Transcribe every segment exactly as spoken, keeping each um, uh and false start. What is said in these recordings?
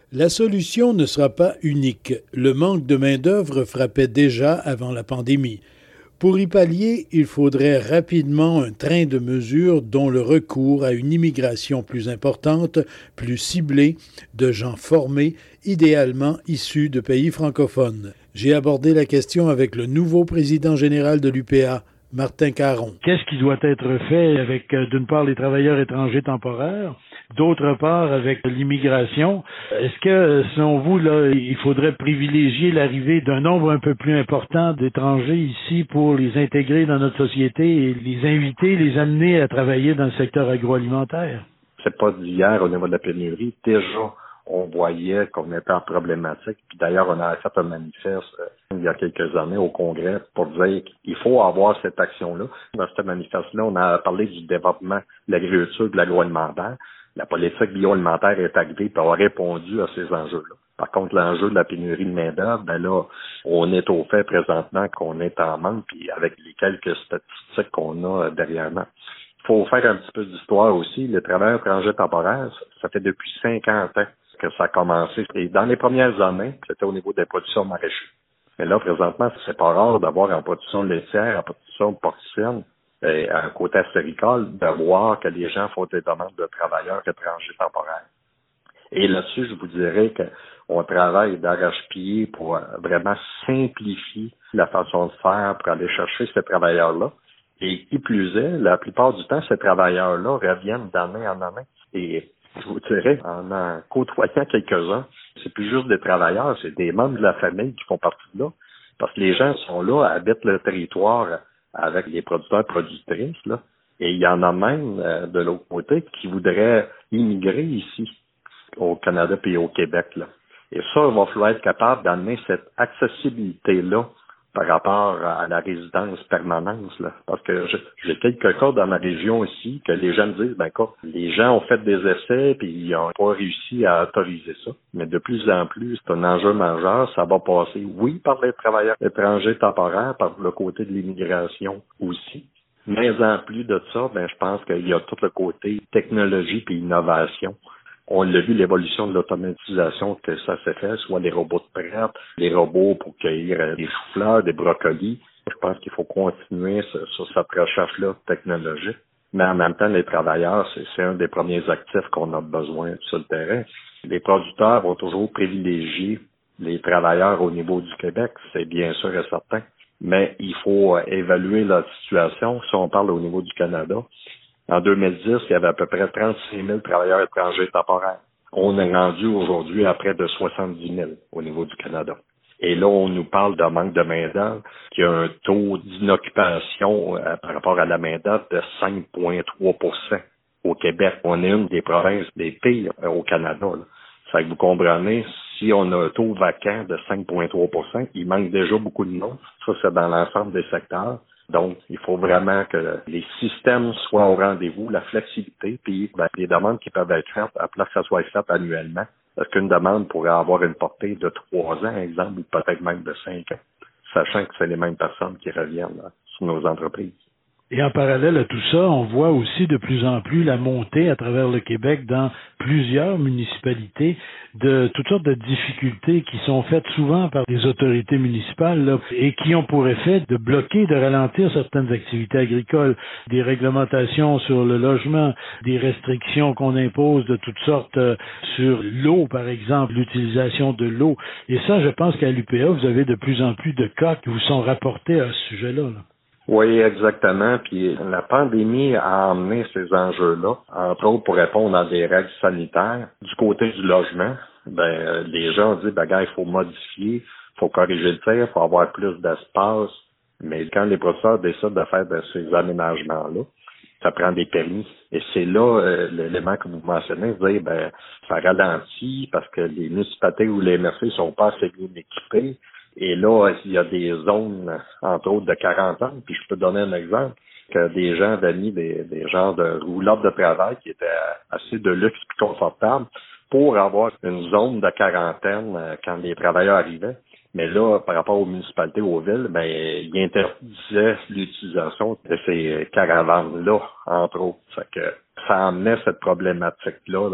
La solution ne sera pas unique. Le manque de main-d'œuvre frappait déjà avant la pandémie. Pour y pallier, il faudrait rapidement un train de mesures dont le recours à une immigration plus importante, plus ciblée, de gens formés, idéalement issus de pays francophones. J'ai abordé la question avec le nouveau président général de l'U P A, Martin Caron. Qu'est-ce qui doit être fait avec, d'une part, les travailleurs étrangers temporaires, d'autre part, avec l'immigration? Est-ce que, selon vous, là, il faudrait privilégier l'arrivée d'un nombre un peu plus important d'étrangers ici pour les intégrer dans notre société et les inviter, les amener à travailler dans le secteur agroalimentaire? C'est pas d'hier au niveau de la pénurie. Déjà, on voyait qu'on était en problématique. Puis d'ailleurs, on a fait un manifeste euh, il y a quelques années au Congrès pour dire qu'il faut avoir cette action-là. Dans ce manifeste-là, on a parlé du développement de l'agriculture, de l'agroalimentaire. La politique bioalimentaire est arrivée et a répondu à ces enjeux-là. Par contre, l'enjeu de la pénurie de main-d'œuvre, ben là, on est au fait présentement qu'on est en manque, puis avec les quelques statistiques qu'on a derrière nous. Il faut faire un petit peu d'histoire aussi. Le travail étranger temporaire, ça fait depuis cinquante ans que ça a commencé. Et dans les premières années, c'était au niveau des productions maraîchères. Mais là, présentement, c'est pas rare d'avoir en production laitière, en production porcine, et à un côté acéricole, de voir que les gens font des demandes de travailleurs étrangers temporaires. Et là-dessus, je vous dirais qu'on travaille d'arrache-pied pour vraiment simplifier la façon de faire pour aller chercher ces travailleurs-là. Et qui plus est, la plupart du temps, ces travailleurs-là reviennent d'année en année. Et je vous dirais, en en côtoyant quelques-uns, c'est plus juste des travailleurs, c'est des membres de la famille qui font partie de là. Parce que les gens sont là, habitent le territoire avec les producteurs et productrices, là. Et il y en a même euh, de l'autre côté qui voudraient immigrer ici, au Canada puis au Québec, là. Et ça, il va falloir être capable d'amener cette accessibilité-là par rapport à la résidence permanente, là. Parce que j'ai quelques cas dans ma région ici que les gens me disent, ben quoi, les gens ont fait des essais puis ils n'ont pas réussi à autoriser ça. Mais de plus en plus, c'est un enjeu majeur. Ça va passer, oui, par les travailleurs étrangers temporaires, par le côté de l'immigration aussi. Mais en plus de ça, ben je pense qu'il y a tout le côté technologie puis innovation. On l'a vu, l'évolution de l'automatisation que ça s'est fait, soit les robots de prep, les robots pour cueillir des choux-fleurs, des brocolis. Je pense qu'il faut continuer sur cette recherche-là technologique. Mais en même temps, les travailleurs, c'est, c'est un des premiers actifs qu'on a besoin sur le terrain. Les producteurs vont toujours privilégier les travailleurs au niveau du Québec, c'est bien sûr et certain. Mais il faut évaluer la situation. Si on parle au niveau du Canada, en deux mille dix, il y avait à peu près trente-six mille travailleurs étrangers temporaires. On est rendu aujourd'hui à près de soixante-dix mille au niveau du Canada. Et là, on nous parle d'un manque de main-d'œuvre qui a un taux d'inoccupation euh, par rapport à la main-d'œuvre de cinq virgule trois pour cent au Québec. On est une des provinces des pires euh, au Canada, là. Ça fait que vous comprenez, si on a un taux vacant de cinq virgule trois pour cent, il manque déjà beaucoup de monde. Ça, c'est dans l'ensemble des secteurs. Donc, il faut vraiment que les systèmes soient au rendez-vous, la flexibilité, puis ben, les demandes qui peuvent être faites, à place que ça soit fait annuellement, parce qu'une demande pourrait avoir une portée de trois ans, exemple, ou peut-être même de cinq ans, sachant que c'est les mêmes personnes qui reviennent là, sur nos entreprises. Et en parallèle à tout ça, on voit aussi de plus en plus la montée à travers le Québec dans plusieurs municipalités de toutes sortes de difficultés qui sont faites souvent par les autorités municipales là, et qui ont pour effet de bloquer, de ralentir certaines activités agricoles, des réglementations sur le logement, des restrictions qu'on impose de toutes sortes euh, sur l'eau, par exemple, l'utilisation de l'eau. Et ça, je pense qu'à l'U P A, vous avez de plus en plus de cas qui vous sont rapportés à ce sujet-là, là. Oui, exactement. Puis la pandémie a amené ces enjeux-là, entre autres pour répondre à des règles sanitaires. Du côté du logement, ben les gens ont dit, ben gars, il faut modifier, il faut corriger le tir, il faut avoir plus d'espace. Mais quand les professeurs décident de faire de ces aménagements-là, ça prend des permis. Et c'est là euh, l'élément que vous mentionnez, vous dire, ben ça ralentit parce que les municipalités ou les M R C sont pas assez bien équipés. Et là, il y a des zones, entre autres, de quarante ans, puis je peux donner un exemple, que des gens avaient mis des, des genres de roulottes de travail qui étaient assez de luxe et confortables pour avoir une zone de quarantaine quand les travailleurs arrivaient. Mais là, par rapport aux municipalités, aux villes, ben, ils interdisaient l'utilisation de ces caravanes-là, entre autres. Ça fait que ça amenait cette problématique-là, là,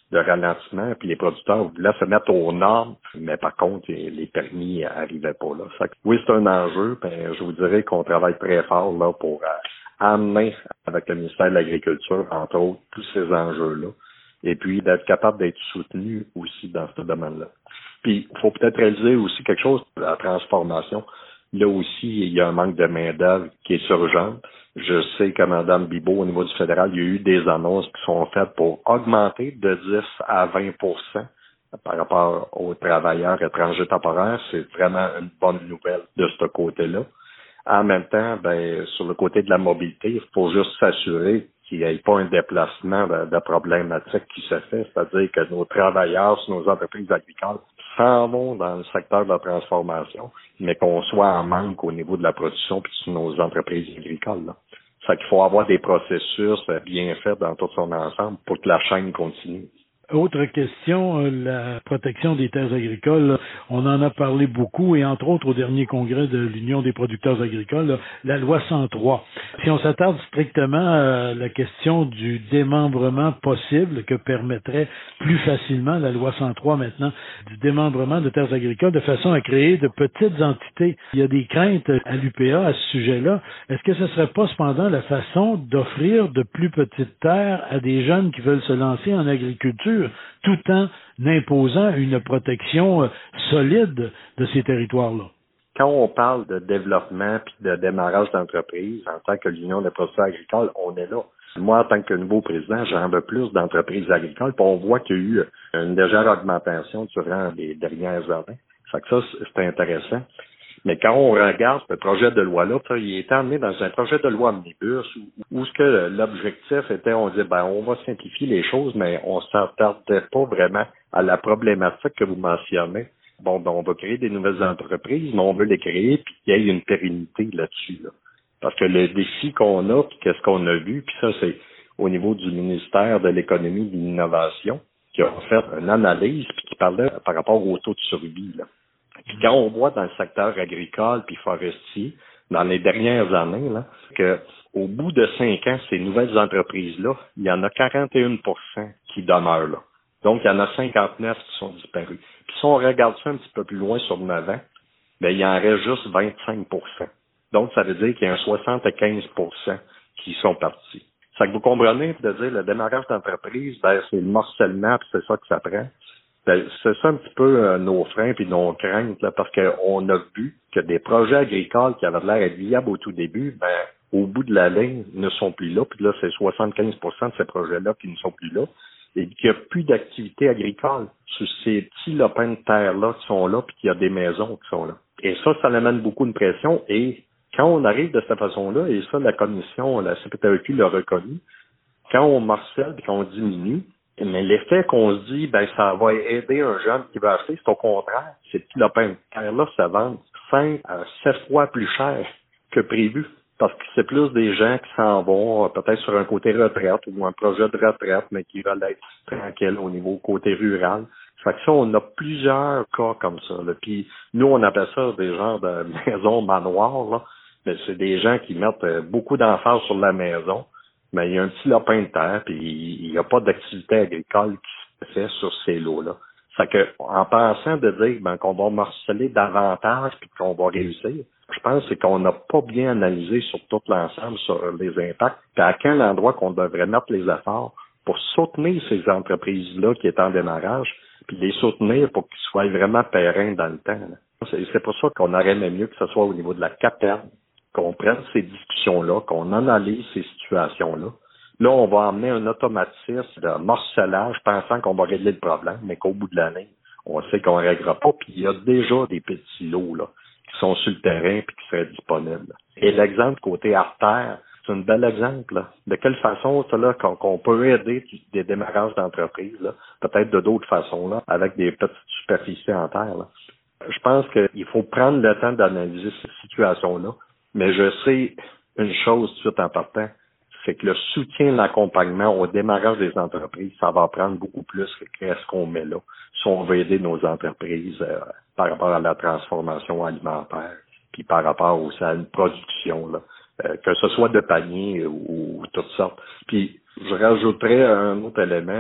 de ralentissement, puis les producteurs voulaient se mettre aux normes, mais par contre, les permis n'arrivaient pas là. Ça, oui, c'est un enjeu, ben, je vous dirais qu'on travaille très fort là pour euh, amener avec le ministère de l'Agriculture, entre autres, tous ces enjeux-là, et puis d'être capable d'être soutenu aussi dans ce domaine-là. Puis, il faut peut-être réaliser aussi quelque chose, la transformation. Là aussi, il y a un manque de main-d'œuvre qui est urgente. Je sais que Mme Bibeau, au niveau du fédéral, il y a eu des annonces qui sont faites pour augmenter de dix à vingt pour cent par rapport aux travailleurs étrangers temporaires. C'est vraiment une bonne nouvelle de ce côté-là. En même temps, ben, sur le côté de la mobilité, il faut juste s'assurer qu'il n'y ait pas un déplacement de, de problématique qui se fait, c'est-à-dire que nos travailleurs sur nos entreprises agricoles s'en vont dans le secteur de la transformation, mais qu'on soit en manque au niveau de la production puis sur nos entreprises agricoles. Là. Ça fait qu'il faut avoir des processus bien faits dans tout son ensemble pour que la chaîne continue. Autre question, la protection des terres agricoles, on en a parlé beaucoup et entre autres au dernier congrès de l'Union des producteurs agricoles, la loi cent trois. Si on s'attarde strictement à la question du démembrement possible que permettrait plus facilement la loi cent trois maintenant, du démembrement de terres agricoles de façon à créer de petites entités. Il y a des craintes à l'U P A à ce sujet-là. Est-ce que ce serait pas cependant la façon d'offrir de plus petites terres à des jeunes qui veulent se lancer en agriculture, tout en imposant une protection solide de ces territoires-là? Quand on parle de développement puis de démarrage d'entreprise, en tant que l'Union des producteurs agricoles, on est là. Moi, en tant que nouveau président, j'en veux plus d'entreprises agricoles, puis on voit qu'il y a eu une légère augmentation durant les dernières années. Ça fait que ça, c'est intéressant. Mais quand on regarde ce projet de loi-là, il est amené dans un projet de loi omnibus où, où ce que l'objectif était, on disait, ben, on va simplifier les choses, mais on s'attardait pas vraiment à la problématique que vous mentionnez. Bon, ben, on va créer des nouvelles entreprises, mais on veut les créer puis qu'il y ait une pérennité là-dessus, là. Parce que le défi qu'on a, puis qu'est-ce qu'on a vu, puis ça, c'est au niveau du ministère de l'Économie et de l'Innovation, qui a fait une analyse puis qui parlait par rapport au taux de survie, là. Puis quand on voit dans le secteur agricole puis forestier, dans les dernières années, là, que au bout de cinq ans, ces nouvelles entreprises-là, il y en a quarante et un pour cent qui demeurent là. Donc, il y en a cinquante-neuf qui sont disparus. Puis si on regarde ça un petit peu plus loin sur neuf ans, ben il y en reste juste vingt-cinq pour cent. Donc, ça veut dire qu'il y a un soixante-quinze pour cent qui sont partis. Ça que vous comprenez, de dire le démarrage d'entreprise, ben c'est le morcellement, puis c'est ça que ça prend. Ben, c'est ça un petit peu euh, nos freins puis nos craintes, là, parce qu'on a vu que des projets agricoles qui avaient l'air d'être viables au tout début, ben, au bout de la ligne, ne sont plus là. Puis là, c'est soixante-quinze pour cent de ces projets-là qui ne sont plus là. Et qu'il n'y a plus d'activité agricole sur ces petits lopins de terre-là qui sont là, puis qu'il y a des maisons qui sont là. Et ça, ça amène beaucoup de pression. Et quand on arrive de cette façon-là, et ça, la commission, la C P T A Q l'a reconnu, quand on morcelle et qu'on diminue, mais l'effet qu'on se dit, ben ça va aider un jeune qui va acheter, c'est au contraire. Ces petits lopins de terre-là, ça vend cinq à sept fois plus cher que prévu. Parce que c'est plus des gens qui s'en vont, peut-être sur un côté retraite ou un projet de retraite, mais qui veulent être tranquilles au niveau côté rural. Ça fait que ça, on a plusieurs cas comme ça, là. Puis nous, on appelle ça des genres de maisons manoirs, là. Mais c'est des gens qui mettent beaucoup d'emphase sur la maison. Mais il y a un petit lopin de terre, puis il n'y a pas d'activité agricole qui se fait sur ces lots-là. Ça fait que, en pensant de dire ben, qu'on va morceler davantage puis qu'on va réussir, je pense c'est qu'on n'a pas bien analysé sur tout l'ensemble sur les impacts, puis à quel endroit qu'on devrait mettre les efforts pour soutenir ces entreprises-là qui est en démarrage, puis les soutenir pour qu'ils soient vraiment pérennes dans le temps, là. C'est, c'est pour ça qu'on aurait aimé mieux que ce soit au niveau de la C A P E R, qu'on prenne ces discussions-là, qu'on analyse ces situations-là. Là, on va emmener un automatisme de morcelage pensant qu'on va régler le problème, mais qu'au bout de l'année, on sait qu'on ne réglera pas, puis il y a déjà des petits lots là, qui sont sur le terrain puis qui seraient disponibles. Et l'exemple côté artère, c'est un bel exemple. Là. De quelle façon, ça, là, qu'on, qu'on peut aider des démarrages d'entreprise, là, peut-être de d'autres façons, là, avec des petites superficies en terre. Là. Je pense qu'il faut prendre le temps d'analyser cette situation-là. Mais je sais une chose tout de suite en partant, c'est que le soutien, l'accompagnement au démarrage des entreprises, ça va prendre beaucoup plus que ce qu'on met là. Si on veut aider nos entreprises euh, par rapport à la transformation alimentaire, puis par rapport aussi à une production, là, euh, que ce soit de panier ou, ou toutes sortes. Puis je rajouterais un autre élément,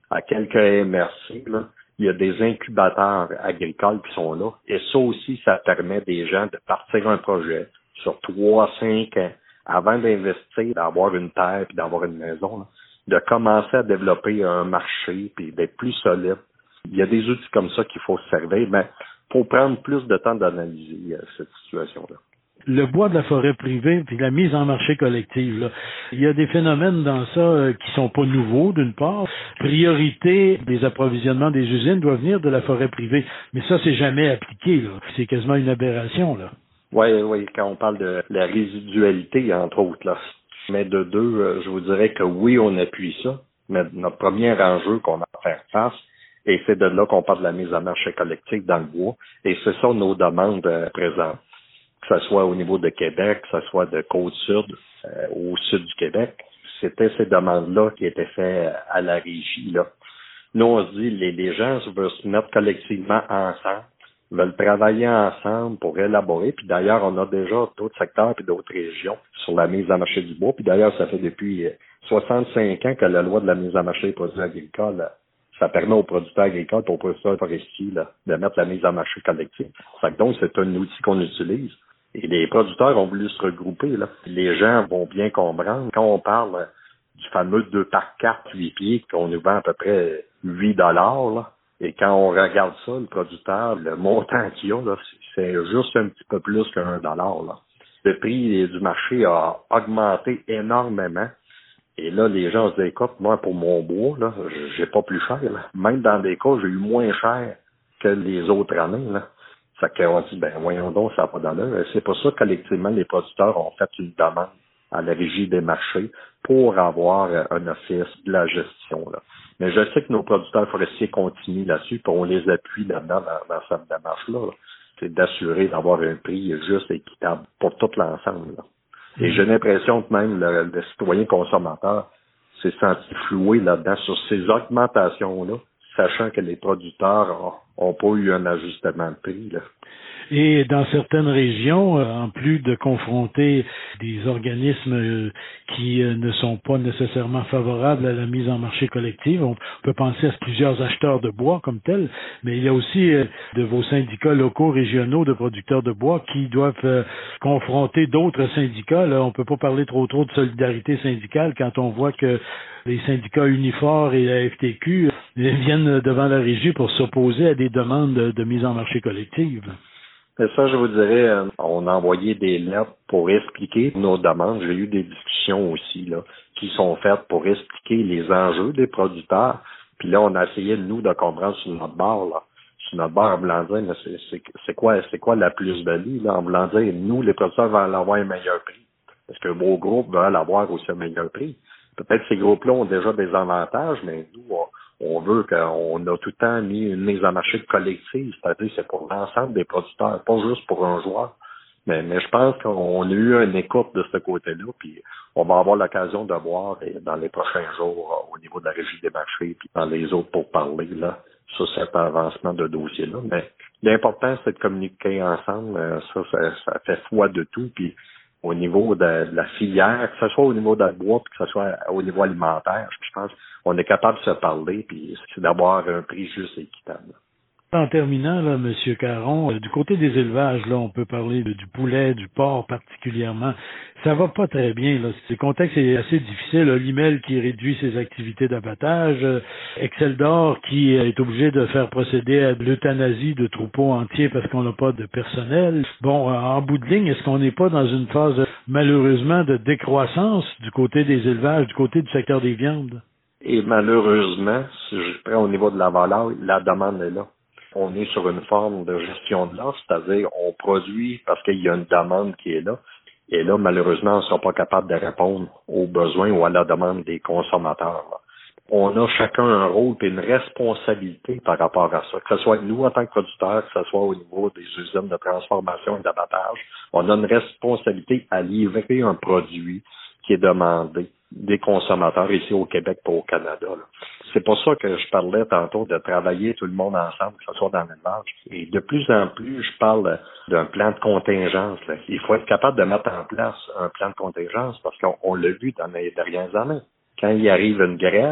à quelques M R C, là, il y a des incubateurs agricoles qui sont là. Et ça aussi, ça permet des gens de partir un projet sur trois, cinq ans, avant d'investir, d'avoir une terre puis d'avoir une maison, là, de commencer à développer un marché puis d'être plus solide. Il y a des outils comme ça qu'il faut se servir, mais il faut prendre plus de temps d'analyser euh, cette situation-là. Le bois de la forêt privée puis la mise en marché collective, là. Il y a des phénomènes dans ça euh, qui sont pas nouveaux, d'une part. Priorité des approvisionnements des usines doit venir de la forêt privée, mais ça, c'est jamais appliqué, là. C'est quasiment une aberration, là. Oui, oui, quand on parle de la résidualité, entre autres, là. Mais de deux, euh, je vous dirais que oui, on appuie ça, mais notre premier enjeu qu'on a à faire face, et c'est de là qu'on parle de la mise en marché collective dans le bois, et c'est ça nos demandes euh, présentes. Que ce soit au niveau de Québec, que ce soit de Côte-Sud, euh, au sud du Québec, c'était ces demandes-là qui étaient faites à la régie, là. Nous, on se dit, les, les gens veulent se mettre collectivement ensemble, veulent travailler ensemble pour élaborer, puis d'ailleurs, on a déjà d'autres secteurs puis d'autres régions sur la mise en marché du bois, puis d'ailleurs, ça fait depuis soixante-cinq ans que la loi de la mise en marché des produits agricoles, ça permet aux producteurs agricoles et aux producteurs forestiers là, de mettre la mise en marché collective. Fait que donc, c'est un outil qu'on utilise. Et les producteurs ont voulu se regrouper, là. Les gens vont bien comprendre. Quand on parle du fameux deux par quatre, huit pieds, qu'on nous vend à peu près huit dollars, là, et quand on regarde ça, le producteur, le montant qu'il a, là, c'est juste un petit peu plus qu'un dollar, là. Le prix du marché a augmenté énormément. Et là, les gens se disent, écoute, moi, pour mon bois, là, j'ai pas plus cher, là. Même dans des cas, j'ai eu moins cher que les autres années, là. Fait qu'on dit, ben, voyons donc, ça n'a pas d'allure. C'est pour ça que, collectivement, les producteurs ont fait une demande à la Régie des marchés pour avoir un office de la gestion, là. Mais je sais que nos producteurs forestiers continuent là-dessus, puis on les appuie là-dedans, dans, dans cette démarche-là, là. C'est d'assurer d'avoir un prix juste et équitable pour tout l'ensemble, là. Et j'ai l'impression que même le, le citoyen consommateur s'est senti floué là-dedans sur ces augmentations-là, sachant que les producteurs n'ont pas eu un ajustement de prix, là. Et dans certaines régions, en plus de confronter des organismes qui ne sont pas nécessairement favorables à la mise en marché collective, on peut penser à plusieurs acheteurs de bois comme tels, mais il y a aussi de vos syndicats locaux, régionaux de producteurs de bois qui doivent confronter d'autres syndicats. Là, on peut pas parler trop trop de solidarité syndicale quand on voit que les syndicats Unifor et la F T Q viennent devant la régie pour s'opposer à des demandes de mise en marché collective. Mais ça, je vous dirais, on a envoyé des lettres pour expliquer nos demandes. J'ai eu des discussions aussi là qui sont faites pour expliquer les enjeux des producteurs. Puis là, on a essayé, nous, de comprendre sur notre bord, là. Sur notre bord, en voulant dire, mais c'est, c'est, c'est quoi c'est quoi la plus-value, là, en voulant dire, nous, les producteurs veulent avoir un meilleur prix. Parce que vos groupes veulent avoir aussi un meilleur prix. Peut-être que ces groupes-là ont déjà des avantages, mais nous, on, on veut qu'on a tout le temps mis une mise en marché collective, c'est-à-dire c'est pour l'ensemble des producteurs, pas juste pour un joueur. Mais, mais je pense qu'on a eu une écoute de ce côté-là, puis on va avoir l'occasion de voir dans les prochains jours au niveau de la Régie des marchés, puis dans les autres pour parler là sur cet avancement de dossier-là. Mais l'important, c'est de communiquer ensemble. Ça, ça, ça fait foi de tout, puis au niveau de, de la filière, que ce soit au niveau de la bois, puis que ce soit au niveau alimentaire, je pense qu'on est capable de se parler, puis c'est d'avoir un prix juste et équitable. En terminant, là, M. Caron, euh, du côté des élevages, là, on peut parler de, du poulet, du porc particulièrement. Ça va pas très bien, là. Le contexte est assez difficile. L'I M E L qui réduit ses activités d'abattage, euh, Exceldor qui est obligé de faire procéder à de l'euthanasie de troupeaux entiers parce qu'on n'a pas de personnel. Bon, euh, en bout de ligne, est-ce qu'on n'est pas dans une phase, malheureusement, de décroissance du côté des élevages, du côté du secteur des viandes? Et malheureusement, si je prends au niveau de la volaille, la demande est là. On est sur une forme de gestion de l'offre, c'est-à-dire on produit parce qu'il y a une demande qui est là. Et là, malheureusement, on ne sera pas capable de répondre aux besoins ou à la demande des consommateurs, là. On a chacun un rôle et une responsabilité par rapport à ça, que ce soit nous en tant que producteurs, que ce soit au niveau des usines de transformation et d'abattage. On a une responsabilité à livrer un produit qui est demandé des consommateurs ici au Québec et au Canada, là. C'est pour ça que je parlais tantôt de travailler tout le monde ensemble, que ce soit dans l'élevage. Et de plus en plus, je parle d'un plan de contingence, là. Il faut être capable de mettre en place un plan de contingence parce qu'on on l'a vu dans les dernières années. Quand il arrive une grève,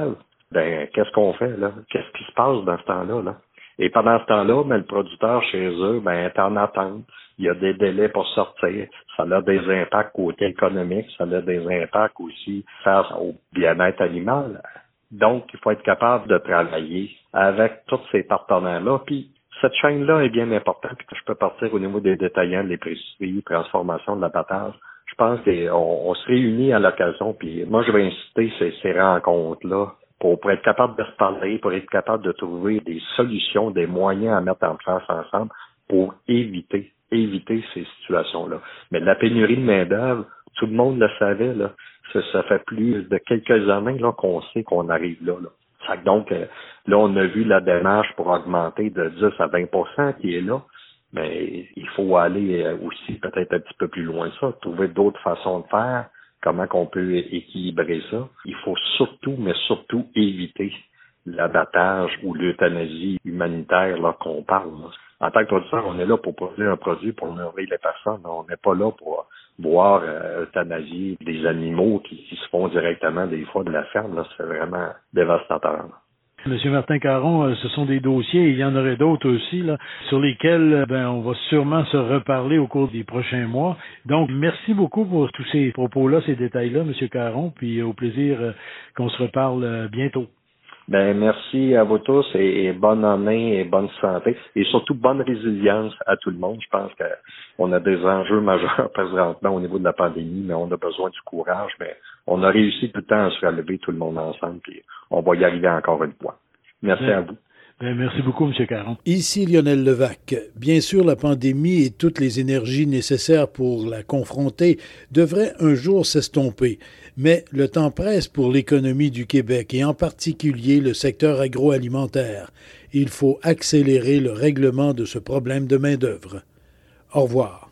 Ben, qu'est-ce qu'on fait, là? Qu'est-ce qui se passe dans ce temps-là, là? Et pendant ce temps-là, ben, le producteur chez eux, ben, est en attente. Il y a des délais pour sortir. Ça a des impacts côté économique, ça a des impacts aussi face au bien-être animal. Donc, il faut être capable de travailler avec tous ces partenaires-là. Puis, cette chaîne-là est bien importante. Puis, je peux partir au niveau des détaillants, des presseries, transformation de l'abattage. Je pense qu'on on se réunit à l'occasion. Puis, moi, je vais inciter ces, ces rencontres-là pour, pour être capable de se parler, pour être capable de trouver des solutions, des moyens à mettre en place ensemble pour éviter, éviter ces situations-là. Mais la pénurie de main-d'œuvre, tout le monde le savait, là. Ça, ça fait plus de quelques années là qu'on sait qu'on arrive là. là. Ça, donc, euh, là, on a vu la démarche pour augmenter de dix à vingt pour cent qui est là, mais il faut aller euh, aussi peut-être un petit peu plus loin que ça, trouver d'autres façons de faire, comment qu'on peut équilibrer ça. Il faut surtout, mais surtout éviter l'abattage ou l'euthanasie humanitaire là qu'on parle. Là. En tant que producteur, on est là pour produire un produit pour nourrir les personnes. On n'est pas là pour voir euh, euthanasier des animaux qui, qui se font directement des fois de la ferme. Là, c'est vraiment dévastateur. Là. Monsieur Martin Caron, ce sont des dossiers, et il y en aurait d'autres aussi, là, sur lesquels ben, on va sûrement se reparler au cours des prochains mois. Donc, merci beaucoup pour tous ces propos-là, ces détails-là, Monsieur Caron, puis au plaisir euh, qu'on se reparle euh, bientôt. Ben merci à vous tous et, et bonne année et bonne santé et surtout bonne résilience à tout le monde. Je pense qu'on a des enjeux majeurs présentement au niveau de la pandémie, mais on a besoin du courage. Mais on a réussi tout le temps à se relever tout le monde ensemble, puis on va y arriver encore une fois. Merci Bien. à vous. Bien, merci beaucoup, M. Caron. Ici Lionel Levac. Bien sûr, la pandémie et toutes les énergies nécessaires pour la confronter devraient un jour s'estomper. Mais le temps presse pour l'économie du Québec et en particulier le secteur agroalimentaire. Il faut accélérer le règlement de ce problème de main-d'œuvre. Au revoir.